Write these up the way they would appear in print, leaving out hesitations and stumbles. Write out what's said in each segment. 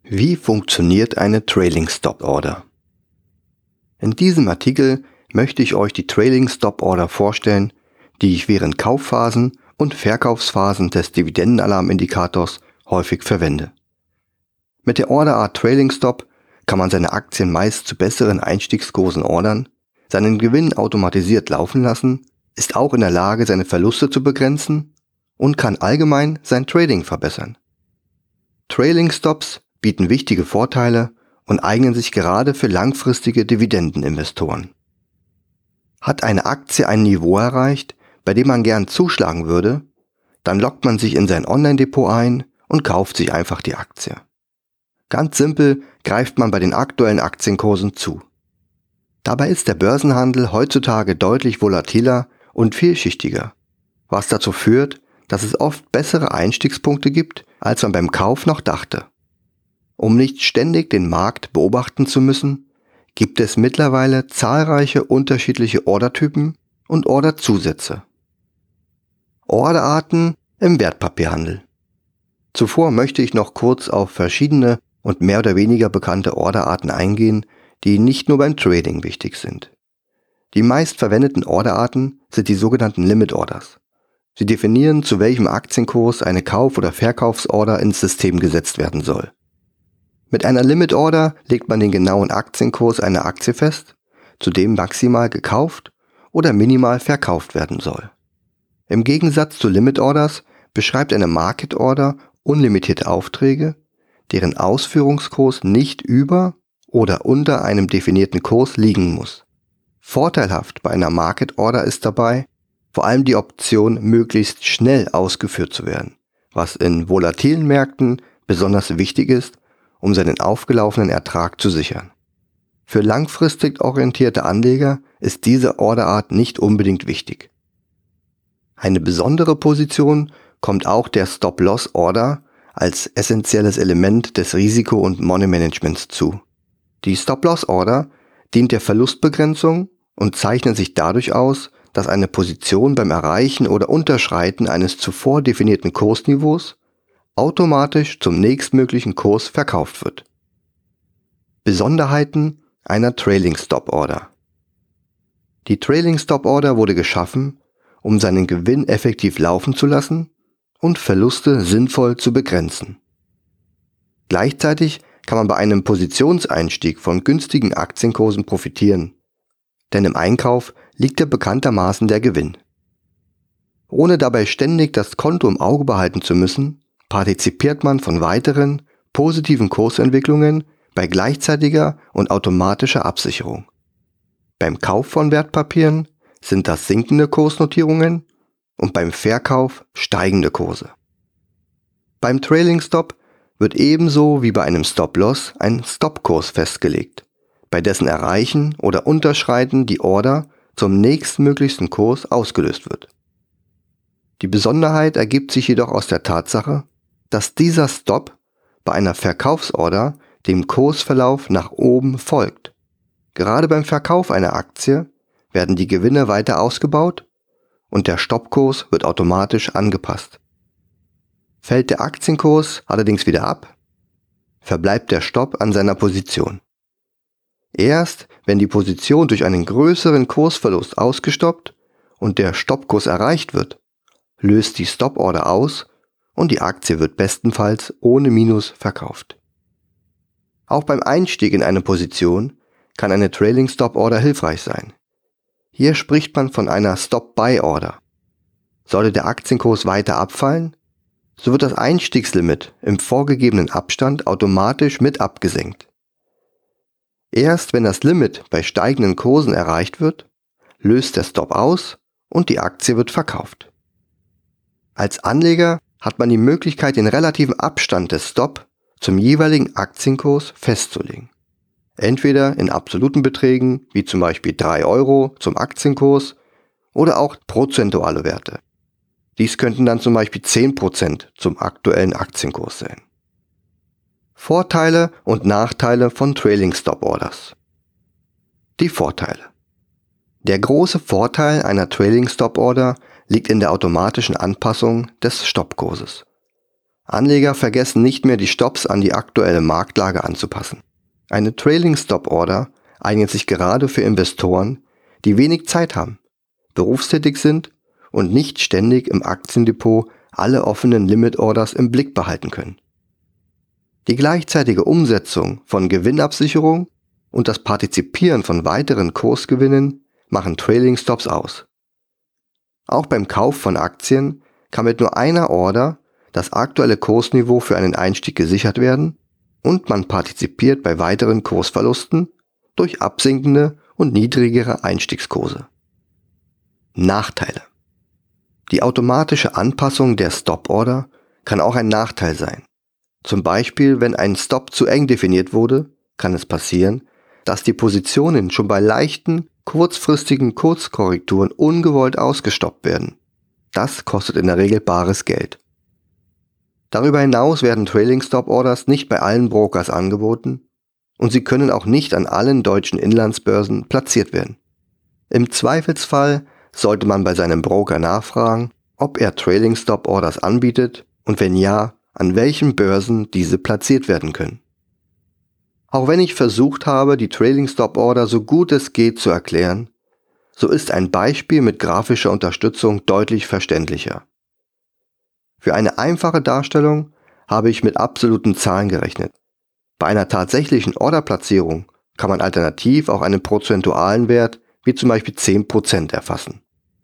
Wie funktioniert eine Trailing Stop Order? In diesem Artikel möchte ich euch die Trailing Stop Order vorstellen, die ich während Kaufphasen und Verkaufsphasen des Dividendenalarmindikators häufig verwende. Mit der Orderart Trailing Stop kann man seine Aktien meist zu besseren Einstiegskursen ordern, seinen Gewinn automatisiert laufen lassen, ist auch in der Lage, seine Verluste zu begrenzen und kann allgemein sein Trading verbessern. Trailing Stops bieten wichtige Vorteile und eignen sich gerade für langfristige Dividendeninvestoren. Hat eine Aktie ein Niveau erreicht, bei dem man gern zuschlagen würde, dann loggt man sich in sein Online-Depot ein und kauft sich einfach die Aktie. Ganz simpel greift man bei den aktuellen Aktienkursen zu. Dabei ist der Börsenhandel heutzutage deutlich volatiler und vielschichtiger, was dazu führt, dass es oft bessere Einstiegspunkte gibt, als man beim Kauf noch dachte. Um nicht ständig den Markt beobachten zu müssen, gibt es mittlerweile zahlreiche unterschiedliche Ordertypen und Orderzusätze. Orderarten im Wertpapierhandel. Zuvor möchte ich noch kurz auf verschiedene und mehr oder weniger bekannte Orderarten eingehen, die nicht nur beim Trading wichtig sind. Die meist verwendeten Orderarten sind die sogenannten Limit Orders. Sie definieren, zu welchem Aktienkurs eine Kauf- oder Verkaufsorder ins System gesetzt werden soll. Mit einer Limit Order legt man den genauen Aktienkurs einer Aktie fest, zu dem maximal gekauft oder minimal verkauft werden soll. Im Gegensatz zu Limit Orders beschreibt eine Market Order unlimitierte Aufträge, deren Ausführungskurs nicht über oder unter einem definierten Kurs liegen muss. Vorteilhaft bei einer Market Order ist dabei vor allem die Option, möglichst schnell ausgeführt zu werden, was in volatilen Märkten besonders wichtig ist, um seinen aufgelaufenen Ertrag zu sichern. Für langfristig orientierte Anleger ist diese Orderart nicht unbedingt wichtig. Eine besondere Position kommt auch der Stop-Loss-Order als essentielles Element des Risiko- und Money-Managements zu. Die Stop-Loss-Order dient der Verlustbegrenzung und zeichnet sich dadurch aus, dass eine Position beim Erreichen oder Unterschreiten eines zuvor definierten Kursniveaus automatisch zum nächstmöglichen Kurs verkauft wird. Besonderheiten einer Trailing Stop Order. Die Trailing Stop Order wurde geschaffen, um seinen Gewinn effektiv laufen zu lassen und Verluste sinnvoll zu begrenzen. Gleichzeitig kann man bei einem Positionseinstieg von günstigen Aktienkursen profitieren, denn im Einkauf liegt ja bekanntermaßen der Gewinn. Ohne dabei ständig das Konto im Auge behalten zu müssen, partizipiert man von weiteren positiven Kursentwicklungen bei gleichzeitiger und automatischer Absicherung. Beim Kauf von Wertpapieren sind das sinkende Kursnotierungen und beim Verkauf steigende Kurse. Beim Trailing Stop wird ebenso wie bei einem Stop-Loss ein Stopkurs festgelegt, bei dessen Erreichen oder Unterschreiten die Order zum nächstmöglichsten Kurs ausgelöst wird. Die Besonderheit ergibt sich jedoch aus der Tatsache, dass dieser Stop bei einer Verkaufsorder dem Kursverlauf nach oben folgt. Gerade beim Verkauf einer Aktie werden die Gewinne weiter ausgebaut und der Stoppkurs wird automatisch angepasst. Fällt der Aktienkurs allerdings wieder ab, verbleibt der Stopp an seiner Position. Erst wenn die Position durch einen größeren Kursverlust ausgestoppt und der Stoppkurs erreicht wird, löst die Stop-Order aus und die Aktie wird bestenfalls ohne Minus verkauft. Auch beim Einstieg in eine Position kann eine Trailing Stop Order hilfreich sein. Hier spricht man von einer Stop-Buy-Order. Sollte der Aktienkurs weiter abfallen, so wird das Einstiegslimit im vorgegebenen Abstand automatisch mit abgesenkt. Erst wenn das Limit bei steigenden Kursen erreicht wird, löst der Stop aus und die Aktie wird verkauft. Als Anleger hat man die Möglichkeit, den relativen Abstand des Stop zum jeweiligen Aktienkurs festzulegen. Entweder in absoluten Beträgen, wie zum Beispiel 3 Euro zum Aktienkurs, oder auch prozentuale Werte. Dies könnten dann zum Beispiel 10% zum aktuellen Aktienkurs sein. Vorteile und Nachteile von Trailing Stop Orders. Die Vorteile. Der große Vorteil einer Trailing Stop Order liegt in der automatischen Anpassung des Stoppkurses. Anleger vergessen nicht mehr, die Stops an die aktuelle Marktlage anzupassen. Eine Trailing Stop Order eignet sich gerade für Investoren, die wenig Zeit haben, berufstätig sind und nicht ständig im Aktiendepot alle offenen Limit Orders im Blick behalten können. Die gleichzeitige Umsetzung von Gewinnabsicherung und das Partizipieren von weiteren Kursgewinnen machen Trailing Stops aus. Auch beim Kauf von Aktien kann mit nur einer Order das aktuelle Kursniveau für einen Einstieg gesichert werden und man partizipiert bei weiteren Kursverlusten durch absinkende und niedrigere Einstiegskurse. Nachteile: Die automatische Anpassung der Stop-Order kann auch ein Nachteil sein. Zum Beispiel, wenn ein Stop zu eng definiert wurde, kann es passieren, dass die Positionen schon bei leichten, kurzfristigen Kurskorrekturen ungewollt ausgestoppt werden. Das kostet in der Regel bares Geld. Darüber hinaus werden Trailing Stop Orders nicht bei allen Brokers angeboten und sie können auch nicht an allen deutschen Inlandsbörsen platziert werden. Im Zweifelsfall sollte man bei seinem Broker nachfragen, ob er Trailing Stop Orders anbietet und wenn ja, an welchen Börsen diese platziert werden können. Auch wenn ich versucht habe, die Trailing Stop Order so gut es geht zu erklären, so ist ein Beispiel mit grafischer Unterstützung deutlich verständlicher. Für eine einfache Darstellung habe ich mit absoluten Zahlen gerechnet. Bei einer tatsächlichen Orderplatzierung kann man alternativ auch einen prozentualen Wert wie zum Beispiel 10% erfassen.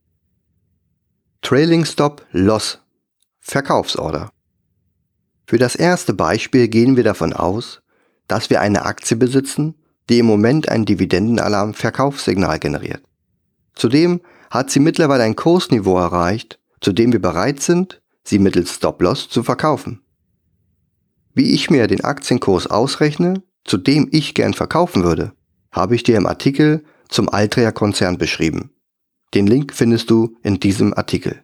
Trailing Stop Loss Verkaufsorder. Für das erste Beispiel gehen wir davon aus, dass wir eine Aktie besitzen, die im Moment ein Dividendenalarm-Verkaufssignal generiert. Zudem hat sie mittlerweile ein Kursniveau erreicht, zu dem wir bereit sind, sie mittels Stop-Loss zu verkaufen. Wie ich mir den Aktienkurs ausrechne, zu dem ich gern verkaufen würde, habe ich dir im Artikel zum Altria-Konzern beschrieben. Den Link findest du in diesem Artikel.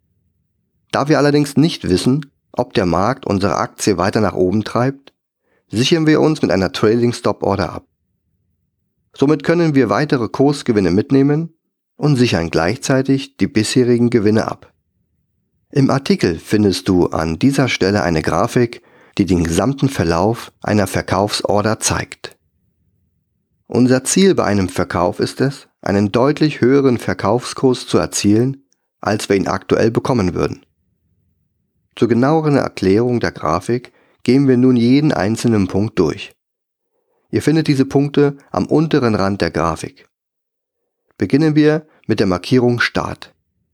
Da wir allerdings nicht wissen, ob der Markt unsere Aktie weiter nach oben treibt, sichern wir uns mit einer Trailing Stop Order ab. Somit können wir weitere Kursgewinne mitnehmen und sichern gleichzeitig die bisherigen Gewinne ab. Im Artikel findest du an dieser Stelle eine Grafik, die den gesamten Verlauf einer Verkaufsorder zeigt. Unser Ziel bei einem Verkauf ist es, einen deutlich höheren Verkaufskurs zu erzielen, als wir ihn aktuell bekommen würden. Zur genaueren Erklärung der Grafik gehen wir nun jeden einzelnen Punkt durch. Ihr findet diese Punkte am unteren Rand der Grafik. Beginnen wir mit der Markierung Start.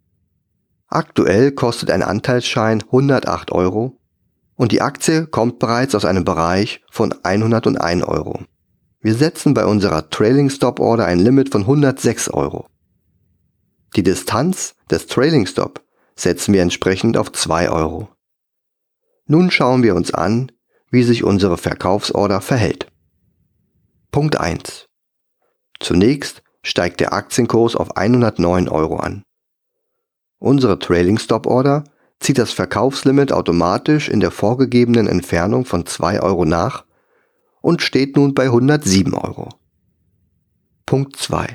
Aktuell kostet ein Anteilsschein 108 Euro und die Aktie kommt bereits aus einem Bereich von 101 Euro. Wir setzen bei unserer Trailing Stop Order ein Limit von 106 Euro. Die Distanz des Trailing Stop setzen wir entsprechend auf 2 Euro. Nun schauen wir uns an, wie sich unsere Verkaufsorder verhält. Punkt 1. Zunächst steigt der Aktienkurs auf 109 Euro an. Unsere Trailing Stop Order zieht das Verkaufslimit automatisch in der vorgegebenen Entfernung von 2 Euro nach und steht nun bei 107 Euro. Punkt 2.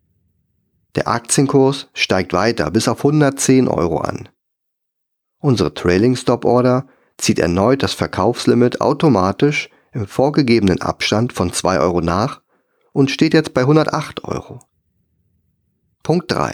Der Aktienkurs steigt weiter bis auf 110 Euro an. Unsere Trailing Stop Order zieht erneut das Verkaufslimit automatisch im vorgegebenen Abstand von 2 Euro nach und steht jetzt bei 108 Euro. Punkt 3.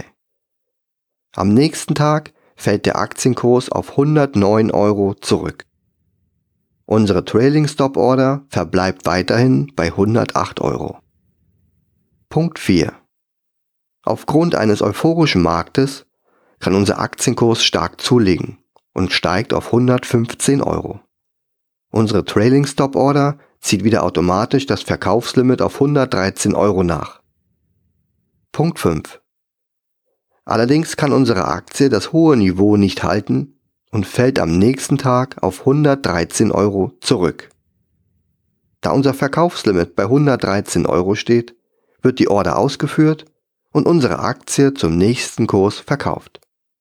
Am nächsten Tag fällt der Aktienkurs auf 109 Euro zurück. Unsere Trailing Stop Order verbleibt weiterhin bei 108 Euro. Punkt 4. Aufgrund eines euphorischen Marktes kann unser Aktienkurs stark zulegen und steigt auf 115 Euro. Unsere Trailing Stop Order zieht wieder automatisch das Verkaufslimit auf 113 Euro nach. Punkt 5. Allerdings kann unsere Aktie das hohe Niveau nicht halten und fällt am nächsten Tag auf 113 Euro zurück. Da unser Verkaufslimit bei 113 Euro steht, wird die Order ausgeführt und unsere Aktie zum nächsten Kurs verkauft.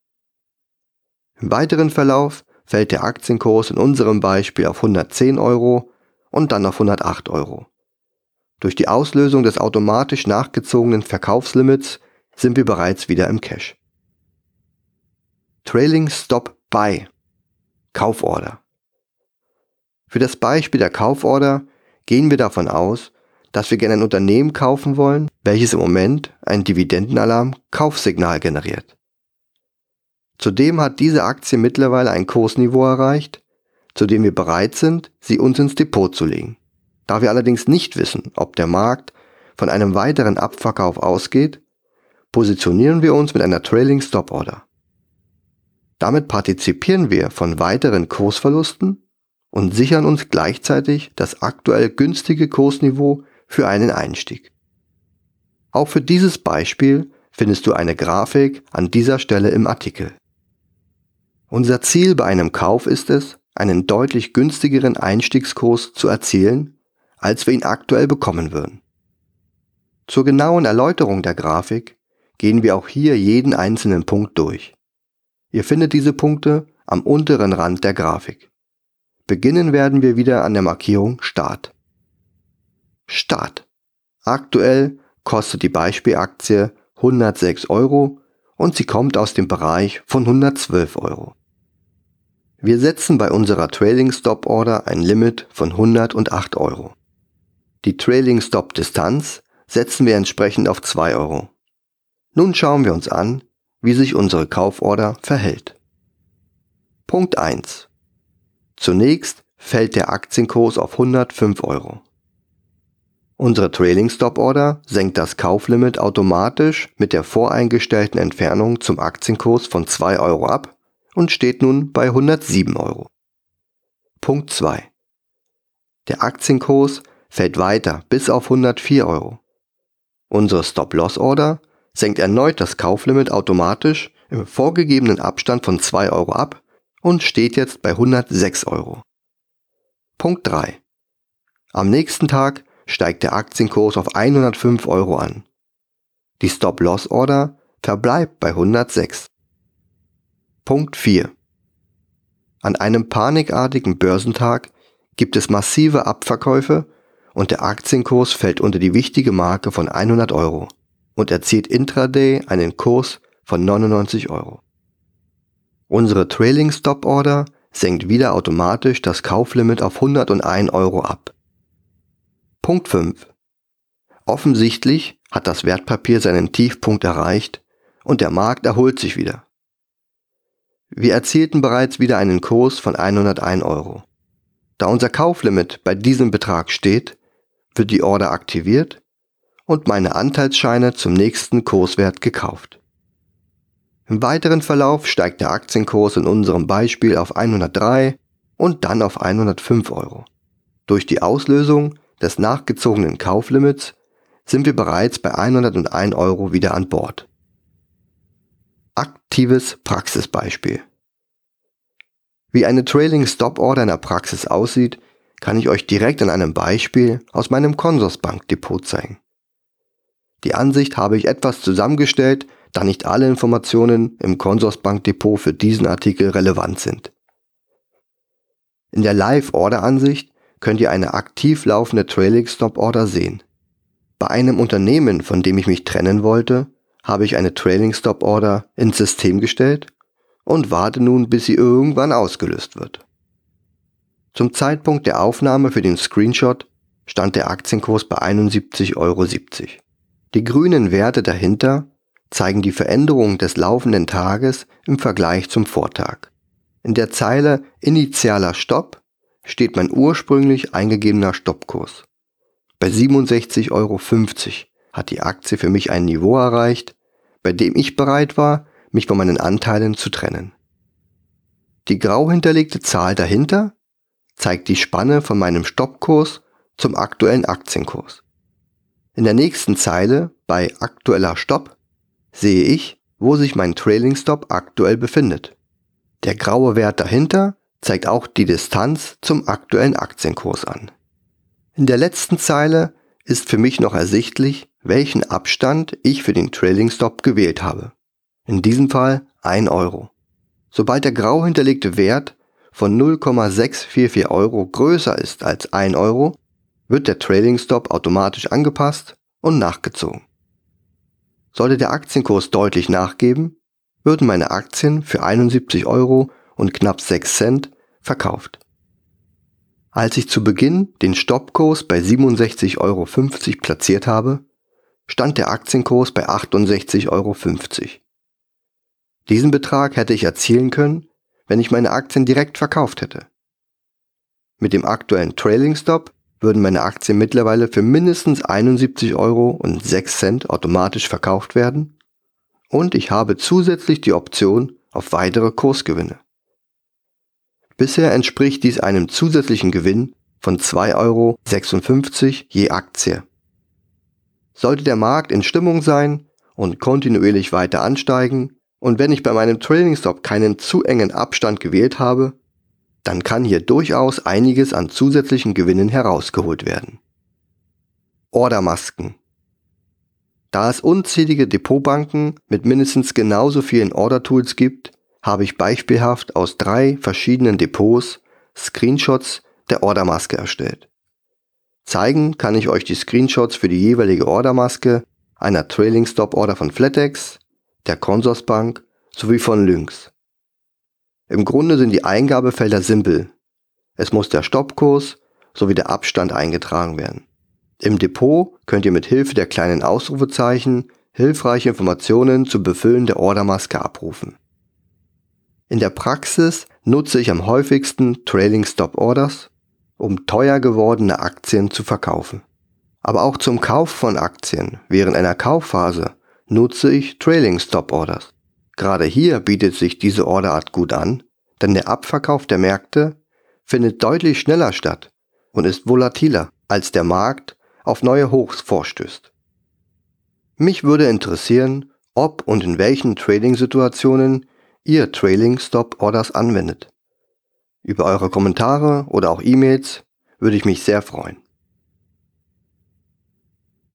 Im weiteren Verlauf fällt der Aktienkurs in unserem Beispiel auf 110 Euro und dann auf 108 Euro. Durch die Auslösung des automatisch nachgezogenen Verkaufslimits sind wir bereits wieder im Cash. Trailing Stop Buy Kauforder. Für das Beispiel der Kauforder gehen wir davon aus, dass wir gerne ein Unternehmen kaufen wollen, welches im Moment ein Dividendenalarm-Kaufsignal generiert. Zudem hat diese Aktie mittlerweile ein Kursniveau erreicht, zu dem wir bereit sind, sie uns ins Depot zu legen. Da wir allerdings nicht wissen, ob der Markt von einem weiteren Abverkauf ausgeht, positionieren wir uns mit einer Trailing Stop Order. Damit partizipieren wir von weiteren Kursverlusten und sichern uns gleichzeitig das aktuell günstige Kursniveau für einen Einstieg. Auch für dieses Beispiel findest du eine Grafik an dieser Stelle im Artikel. Unser Ziel bei einem Kauf ist es, einen deutlich günstigeren Einstiegskurs zu erzielen, als wir ihn aktuell bekommen würden. Zur genauen Erläuterung der Grafik gehen wir auch hier jeden einzelnen Punkt durch. Ihr findet diese Punkte am unteren Rand der Grafik. Beginnen werden wir wieder an der Markierung Start. Start. Aktuell kostet die Beispielaktie 106 € und sie kommt aus dem Bereich von 112 €. Wir setzen bei unserer Trailing Stop Order ein Limit von 108 €. Die Trailing Stop Distanz setzen wir entsprechend auf 2 €. Nun schauen wir uns an, wie sich unsere Kauforder verhält. Punkt 1. Zunächst fällt der Aktienkurs auf 105 €. Unsere Trailing Stop Order senkt das Kauflimit automatisch mit der voreingestellten Entfernung zum Aktienkurs von 2 € ab und steht nun bei 107 €. Punkt 2. Der Aktienkurs fällt weiter bis auf 104 €. Unsere Stop-Loss-Order senkt erneut das Kauflimit automatisch im vorgegebenen Abstand von 2 € ab und steht jetzt bei 106 €. Punkt 3. Am nächsten Tag steigt der Aktienkurs auf 105 € an. Die Stop-Loss-Order verbleibt bei 106. Punkt 4. An einem panikartigen Börsentag gibt es massive Abverkäufe und der Aktienkurs fällt unter die wichtige Marke von 100 € und erzielt intraday einen Kurs von 99 €. Unsere Trailing Stop Order senkt wieder automatisch das Kauflimit auf 101 € ab. Punkt 5. Offensichtlich hat das Wertpapier seinen Tiefpunkt erreicht und der Markt erholt sich wieder. Wir erzielten bereits wieder einen Kurs von 101 €. Da unser Kauflimit bei diesem Betrag steht, wird die Order aktiviert und meine Anteilsscheine zum nächsten Kurswert gekauft. Im weiteren Verlauf steigt der Aktienkurs in unserem Beispiel auf 103 und dann auf 105 €. Durch die Auslösung des nachgezogenen Kauflimits sind wir bereits bei 101 € wieder an Bord. Aktives Praxisbeispiel. Wie eine Trailing Stop Order in der Praxis aussieht, kann ich euch direkt an einem Beispiel aus meinem Consorsbank Depot zeigen. Die Ansicht habe ich etwas zusammengestellt, da nicht alle Informationen im Consorsbank Depot für diesen Artikel relevant sind. In der Live-Order-Ansicht könnt ihr eine aktiv laufende Trailing Stop Order sehen. Bei einem Unternehmen, von dem ich mich trennen wollte, habe ich eine Trailing Stop Order ins System gestellt und warte nun, bis sie irgendwann ausgelöst wird. Zum Zeitpunkt der Aufnahme für den Screenshot stand der Aktienkurs bei 71,70 €. Die grünen Werte dahinter zeigen die Veränderung des laufenden Tages im Vergleich zum Vortag. In der Zeile Initialer Stopp steht mein ursprünglich eingegebener Stoppkurs. Bei 67,50 € hat die Aktie für mich ein Niveau erreicht, bei dem ich bereit war, mich von meinen Anteilen zu trennen. Die grau hinterlegte Zahl dahinter zeigt die Spanne von meinem Stoppkurs zum aktuellen Aktienkurs. In der nächsten Zeile bei aktueller Stopp sehe ich, wo sich mein Trailing Stop aktuell befindet. Der graue Wert dahinter zeigt auch die Distanz zum aktuellen Aktienkurs an. In der letzten Zeile ist für mich noch ersichtlich, welchen Abstand ich für den Trailing Stop gewählt habe. In diesem Fall 1 €. Sobald der grau hinterlegte Wert von 0,644 € größer ist als 1 €, wird der Trailing Stop automatisch angepasst und nachgezogen. Sollte der Aktienkurs deutlich nachgeben, würden meine Aktien für 71 € und knapp 6 Cent verkauft. Als ich zu Beginn den Stoppkurs bei 67,50 Euro platziert habe, stand der Aktienkurs bei 68,50 Euro. Diesen Betrag hätte ich erzielen können, wenn ich meine Aktien direkt verkauft hätte. Mit dem aktuellen Trailing Stop würden meine Aktien mittlerweile für mindestens 71,06 Euro automatisch verkauft werden und ich habe zusätzlich die Option auf weitere Kursgewinne. Bisher entspricht dies einem zusätzlichen Gewinn von 2,56 Euro je Aktie. Sollte der Markt in Stimmung sein und kontinuierlich weiter ansteigen und wenn ich bei meinem Trailing Stop keinen zu engen Abstand gewählt habe, dann kann hier durchaus einiges an zusätzlichen Gewinnen herausgeholt werden. Ordermasken. Da es unzählige Depotbanken mit mindestens genauso vielen Order-Tools gibt, habe ich beispielhaft aus 3 verschiedenen Depots Screenshots der Ordermaske erstellt. Zeigen kann ich euch die Screenshots für die jeweilige Ordermaske einer Trailing Stop Order von Flatex, der Consorsbank sowie von Lynx. Im Grunde sind die Eingabefelder simpel. Es muss der Stoppkurs sowie der Abstand eingetragen werden. Im Depot könnt ihr mit Hilfe der kleinen Ausrufezeichen hilfreiche Informationen zum Befüllen der Ordermaske abrufen. In der Praxis nutze ich am häufigsten Trailing Stop Orders, um teuer gewordene Aktien zu verkaufen. Aber auch zum Kauf von Aktien während einer Kaufphase nutze ich Trailing Stop Orders. Gerade hier bietet sich diese Orderart gut an, denn der Abverkauf der Märkte findet deutlich schneller statt und ist volatiler, als der Markt auf neue Hochs vorstößt. Mich würde interessieren, ob und in welchen Trading-Situationen ihr Trailing Stop Orders anwendet. Über eure Kommentare oder auch E-Mails würde ich mich sehr freuen.